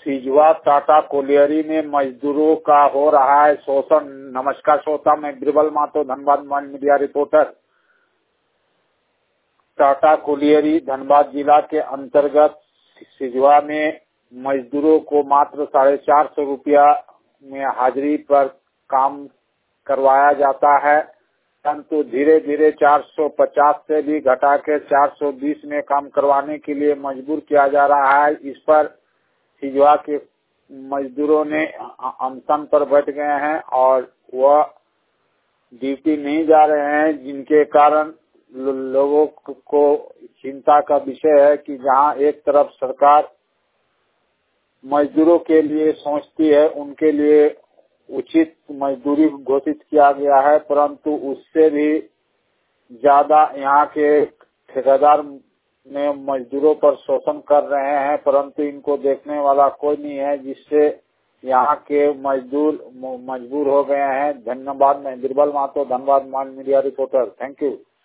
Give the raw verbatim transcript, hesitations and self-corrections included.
सिजवा Tata colliery में मजदूरों का हो रहा है शोषण। नमस्कार श्रोता, मैं Birbal Mahto Dhanbad one media reporter. Tata colliery Dhanbad जिला के अंतर्गत सिजवा में मजदूरों को मात्र साढ़े चार सौ रुपया में हाजिरी पर काम करवाया जाता है, परंतु धीरे धीरे चार सौ पचास से भी घटाकर चार सौ बीस में काम करवाने के लिए मजबूर किया जा रहा है। इस पर सिजवा के मजदूरों ने अनशन पर बैठ गए हैं और वह ड्यूटी नहीं जा रहे हैं, जिनके कारण लोगों को चिंता का विषय है कि जहां एक तरफ सरकार मजदूरों के लिए सोचती है, उनके लिए उचित मजदूरी घोषित किया गया है, परंतु उससे भी ज्यादा यहाँ के ठेकेदार में मजदूरों पर शोषण कर रहे हैं, परंतु इनको देखने वाला कोई नहीं है, जिससे यहाँ के मजदूर मजबूर हो गए हैं। धन्यवाद। मैं Birbal Mahto Dhanbad media reporter. Thank you.